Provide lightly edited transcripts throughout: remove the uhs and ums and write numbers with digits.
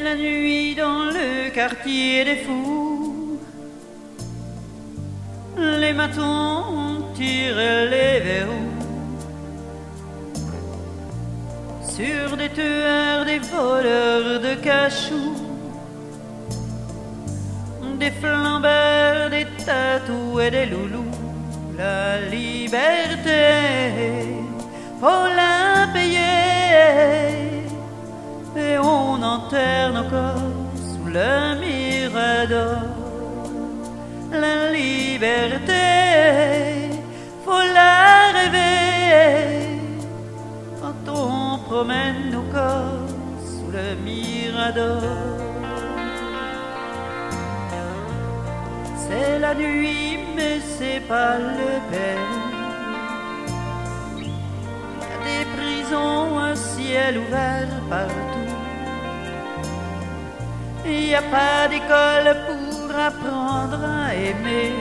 la nuit dans le quartier des fous. Les matons tirent les verrous sur des tueurs, des voleurs de cachous, des flambeurs, des tatous et des loulous. La liberté, faut la payer, et on enterre nos corps sous le mirador. La liberté, faut la rêver, quand on promène nos corps sous le mirador. C'est la nuit, mais c'est pas le Pérou. Y a des prisons, un ciel ouvert partout. Y a pas d'école pour apprendre à aimer.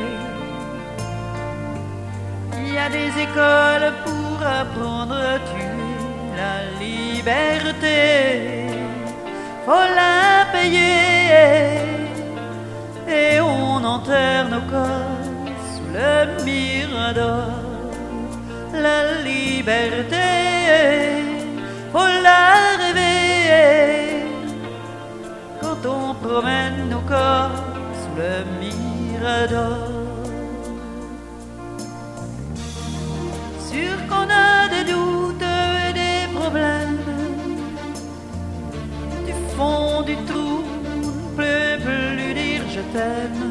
Y a des écoles pour apprendre à tuer. La liberté, faut la payer, et on enterre nos corps sous le mirador. La liberté, faut la rêver, quand on promène nos corps sous le mirador. Sûr qu'on a des doutes et des problèmes, du fond du trou on ne peut plus dire je t'aime.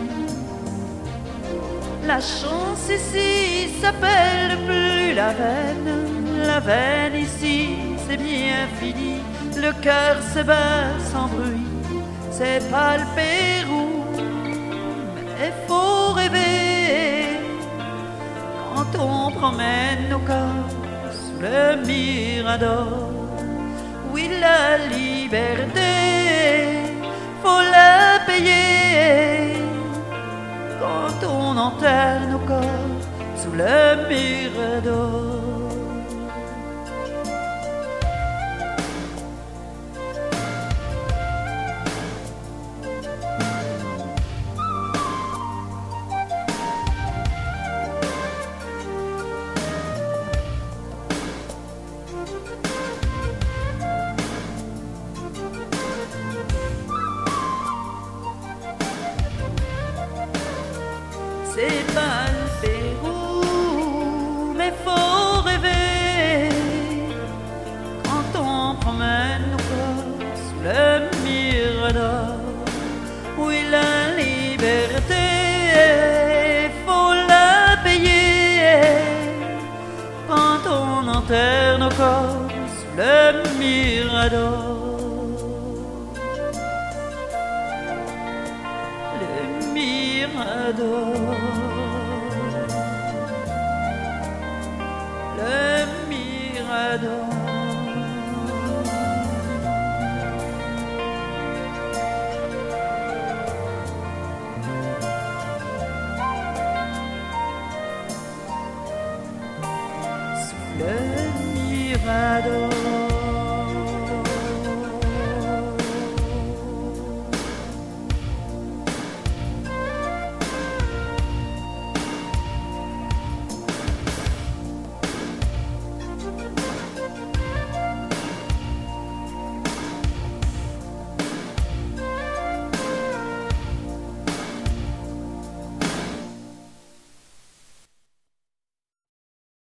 La chance ici s'appelle plus la veine. La veine ici c'est bien fini. Le cœur se bat sans bruit. C'est pas le Pérou, mais faut rêver, quand on promène nos corps sous le mirador. Oui, la liberté, faut la payer, quand on enterre nos corps sous le mirador. C'est pas le Pérou, mais faut rêver, quand on promène nos corps sous le mirador. Oui, la liberté, faut la payer, quand on enterre nos corps sous le mirador. Le mirador, le mirador. Sous le mirador.